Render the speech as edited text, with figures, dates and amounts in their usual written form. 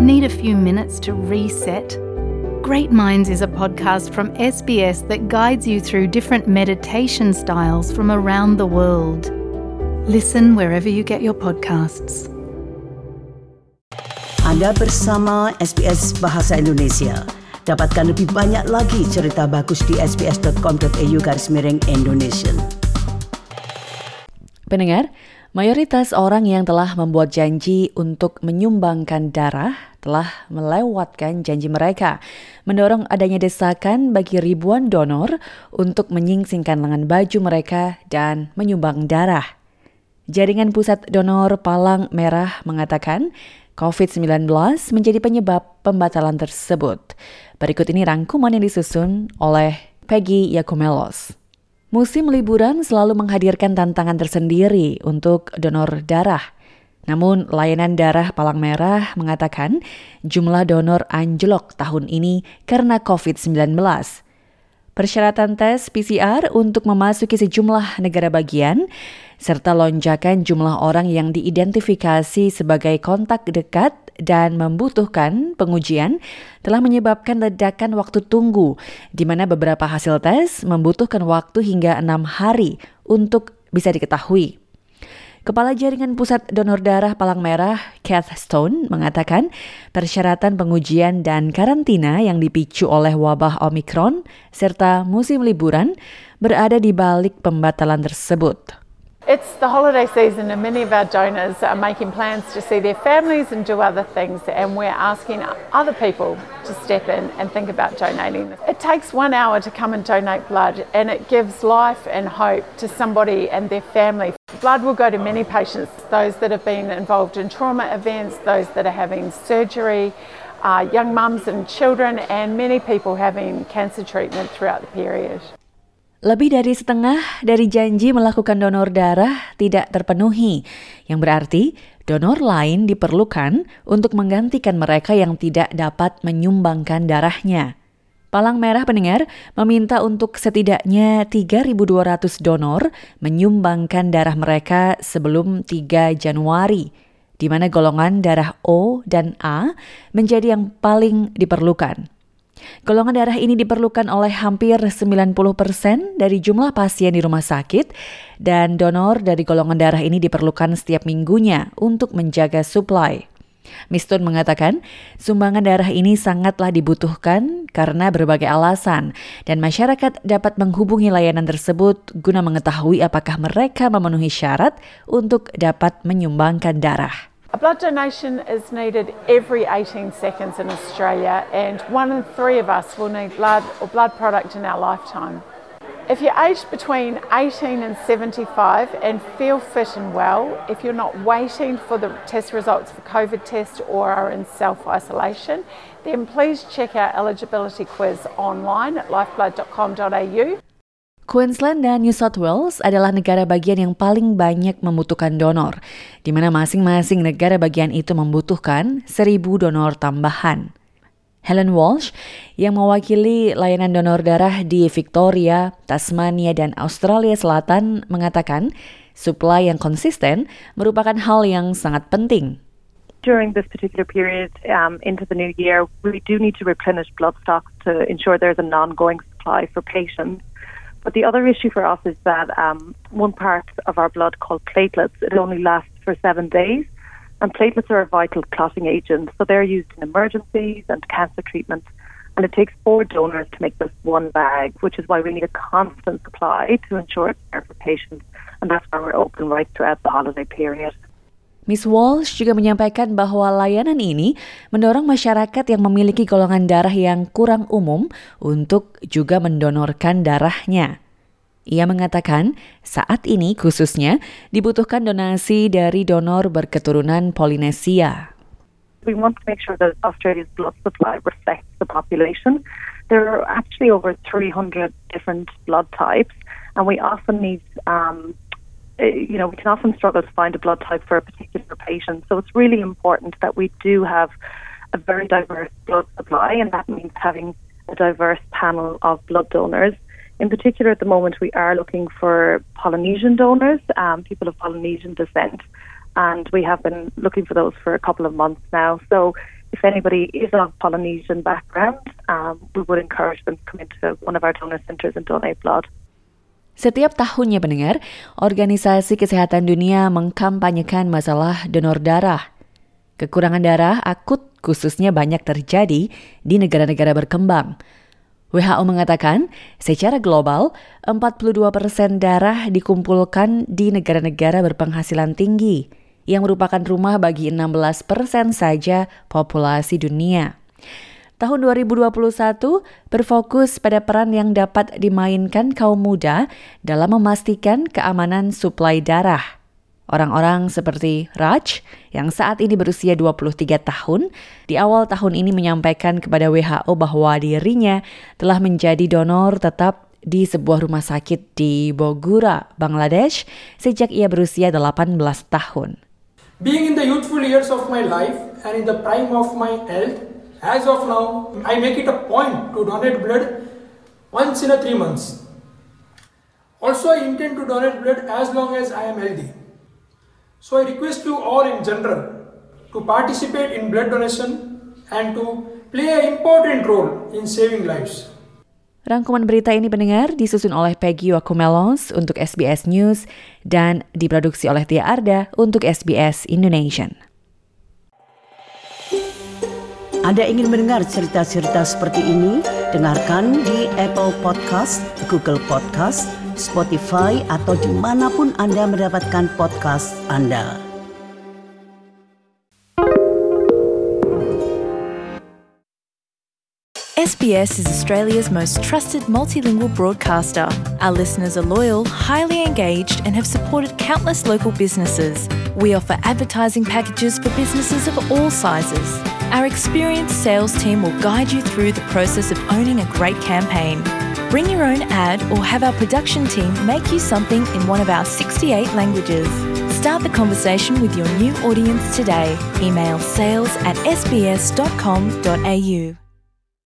Need a few minutes to reset? Great Minds is a podcast from SBS that guides you through different meditation styles from around the world. Listen wherever you get your podcasts. Anda bersama SBS Bahasa Indonesia. Dapatkan lebih banyak lagi cerita bagus di sbs.com.au/Indonesian. Pendengar, mayoritas orang yang telah membuat janji untuk menyumbangkan darah telah melewatkan janji mereka, mendorong adanya desakan bagi ribuan donor untuk menyingsingkan lengan baju mereka dan menyumbang darah. Jaringan Pusat Donor Palang Merah mengatakan COVID-19 menjadi penyebab pembatalan tersebut. Berikut ini rangkuman yang disusun oleh Peggy Yakumelos. Musim liburan selalu menghadirkan tantangan tersendiri untuk donor darah. Namun, layanan darah Palang Merah mengatakan jumlah donor anjlok tahun ini karena COVID-19. Persyaratan tes PCR untuk memasuki sejumlah negara bagian, serta lonjakan jumlah orang yang diidentifikasi sebagai kontak dekat dan membutuhkan pengujian telah menyebabkan ledakan waktu tunggu, di mana beberapa hasil tes membutuhkan waktu hingga 6 hari untuk bisa diketahui. Kepala Jaringan Pusat Donor Darah Palang Merah, Kath Stone, mengatakan persyaratan pengujian dan karantina yang dipicu oleh wabah Omicron serta musim liburan berada di balik pembatalan tersebut. It's the holiday season and many of our donors are making plans to see their families and do other things, and we're asking other people to step in and think about donating. It takes 1 hour to come and donate blood, and it gives life and hope to somebody and their family. Blood will go to many patients, those that have been involved in trauma events, those that are having surgery, young mums and children, and many people having cancer treatment throughout the period. Lebih dari setengah dari janji melakukan donor darah tidak terpenuhi, yang berarti donor lain diperlukan untuk menggantikan mereka yang tidak dapat menyumbangkan darahnya. Palang Merah pendengar meminta untuk setidaknya 3.200 donor menyumbangkan darah mereka sebelum 3 Januari, di mana golongan darah O dan A menjadi yang paling diperlukan. Golongan darah ini diperlukan oleh hampir 90% dari jumlah pasien di rumah sakit, dan donor dari golongan darah ini diperlukan setiap minggunya untuk menjaga suplai. Miston mengatakan, sumbangan darah ini sangatlah dibutuhkan karena berbagai alasan, dan masyarakat dapat menghubungi layanan tersebut guna mengetahui apakah mereka memenuhi syarat untuk dapat menyumbangkan darah. A blood donation is needed every 18 seconds in Australia, and 1 in 3 of us will need blood or blood product in our lifetime. If you're aged between 18 and 75 and feel fit and well, if you're not waiting for the test results for COVID test or are in self-isolation, then please check our eligibility quiz online at lifeblood.com.au. Queensland dan New South Wales adalah negara bagian yang paling banyak membutuhkan donor, di mana masing-masing negara bagian itu membutuhkan 1.000 donor tambahan. Helen Walsh, yang mewakili layanan donor darah di Victoria, Tasmania, dan Australia Selatan, mengatakan suplai yang konsisten merupakan hal yang sangat penting. During this particular period into the new year, we do need to replenish blood stocks to ensure there's an ongoing supply for patients. But the other issue for us is that one part of our blood called platelets, it only lasts for 7 days. And platelets are a vital clotting agent, so they're used in emergencies and cancer treatments. And it takes 4 donors to make this one bag, which is why we need a constant supply to ensure it's there for patients. And that's why we're open right throughout the holiday period. Miss Walsh juga menyampaikan bahwa layanan ini mendorong masyarakat yang memiliki golongan darah yang kurang umum untuk juga mendonorkan darahnya. Ia mengatakan saat ini khususnya dibutuhkan donasi dari donor berketurunan Polinesia. We want to make sure that Australia's blood supply reflects the population. There are actually over 300 different blood types, and we often need we can often struggle to find a blood type for a particular patient. So it's really important that we do have a very diverse blood supply, and that means having a diverse panel of blood donors. In particular, at the moment, we are looking for Polynesian donors, people of Polynesian descent. and we have been looking for those for a couple of months now. So if anybody is of Polynesian background, we would encourage them to come into one of our donor centres and donate blood. Setiap tahunnya pendengar, Organisasi Kesehatan Dunia mengkampanyekan masalah donor darah. Kekurangan darah akut khususnya banyak terjadi di negara-negara berkembang. WHO mengatakan, secara global, 42% darah dikumpulkan di negara-negara berpenghasilan tinggi, yang merupakan rumah bagi 16% saja populasi dunia. Tahun 2021 berfokus pada peran yang dapat dimainkan kaum muda dalam memastikan keamanan suplai darah. Orang-orang seperti Raj, yang saat ini berusia 23 tahun, di awal tahun ini menyampaikan kepada WHO bahwa dirinya telah menjadi donor tetap di sebuah rumah sakit di Bogura, Bangladesh, sejak ia berusia 18 tahun. Being in the youthful years of my life and in the prime of my health, as of now, I make it a point to donate blood once in 3 months. Also, I intend to donate blood as long as I am healthy. So I request you all in general to participate in blood donation and to play an important role in saving lives. Rangkuman berita ini pendengar disusun oleh Peggy Wakumelos untuk SBS News dan diproduksi oleh Tia Arda untuk SBS Indonesia. Anda ingin mendengar cerita-cerita seperti ini? Dengarkan di Apple Podcast, Google Podcast, Spotify, atau dimanapun Anda mendapatkan podcast Anda. SBS is Australia's most trusted multilingual broadcaster. Our listeners are loyal, highly engaged, and have supported countless local businesses. We offer advertising packages for businesses of all sizes. Our experienced sales team will guide you through the process of owning a great campaign. Bring your own ad or have our production team make you something in one of our 68 languages. Start the conversation with your new audience today. Email sales@sbs.com.au.